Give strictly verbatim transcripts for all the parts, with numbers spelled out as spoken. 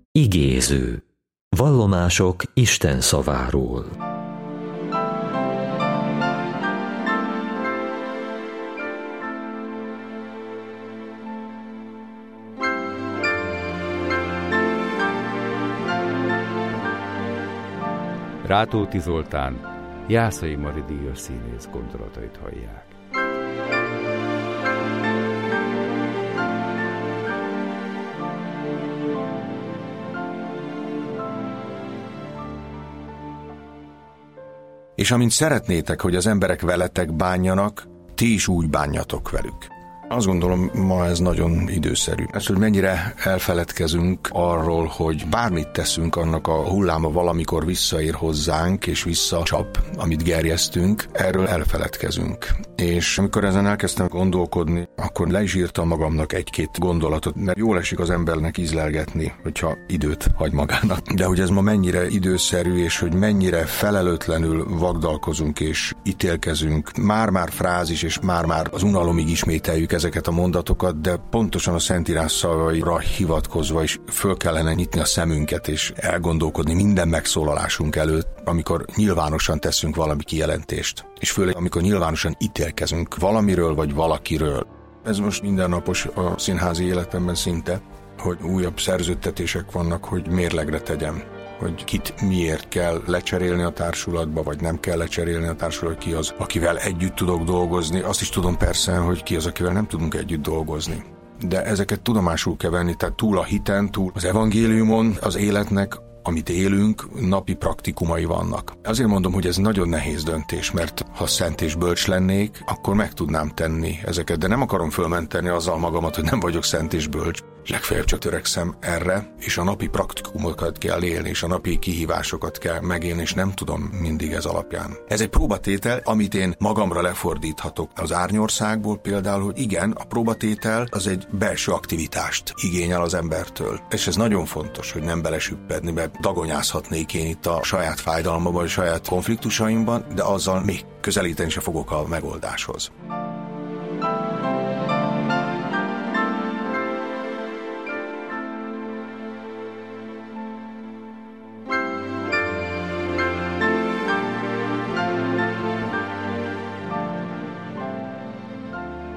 Igéző. Vallomások Isten szaváról. Rátóti Zoltán, Jászai Mari díjas színész gondolatait hallják. És amint szeretnétek, hogy az emberek veletek bánjanak, ti is úgy bánjatok velük. Azt gondolom, ma ez nagyon időszerű. Ez, hogy mennyire elfeledkezünk arról, hogy bármit teszünk, annak a hulláma valamikor visszaér hozzánk, és visszacsap, amit gerjesztünk, erről elfeledkezünk. És amikor ezen elkezdtem gondolkodni, akkor le is írtam magamnak egy-két gondolatot, mert jól esik az embernek ízlelgetni, hogyha időt hagy magának. De hogy ez ma mennyire időszerű, és hogy mennyire felelőtlenül vagdalkozunk és ítélkezünk, már-már frázis, és már-már az unalomig ismételjük ezeket a mondatokat, de pontosan a Szentírás szavaira hivatkozva is föl kellene nyitni a szemünket, és elgondolkodni minden megszólalásunk előtt, amikor nyilvánosan teszünk valami kijelentést. És főleg, amikor nyilvánosan ítélkezünk valamiről vagy valakiről. Ez most mindennapos a színházi életemben szinte, hogy újabb szerződtetések vannak, hogy mérlegre tegyem, hogy kit miért kell lecserélni a társulatba, vagy nem kell lecserélni a társulatba, ki az, akivel együtt tudok dolgozni. Azt is tudom persze, hogy ki az, akivel nem tudunk együtt dolgozni. De ezeket tudomásul kell venni, tehát túl a hiten, túl az evangéliumon, az életnek, amit élünk, napi praktikumai vannak. Azért mondom, hogy ez nagyon nehéz döntés, mert ha szent és bölcs lennék, akkor meg tudnám tenni ezeket, de nem akarom fölmenteni azzal magamat, hogy nem vagyok szent és bölcs. Legfeljebb csak törekszem erre, és a napi praktikumokat kell élni, és a napi kihívásokat kell megélni, és nem tudom mindig ez alapján. Ez egy próbatétel, amit én magamra lefordíthatok az árnyországból például, hogy igen, a próbatétel az egy belső aktivitást igényel az embertől. És ez nagyon fontos, hogy nem belesüppedni, mert dagonyázhatnék én itt a saját fájdalmamban, a saját konfliktusaimban, de azzal még közelíteni se fogok a megoldáshoz.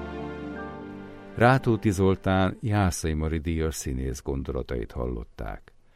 Rátóti Zoltán, Jászai Mari díjas színész gondolatait hallották.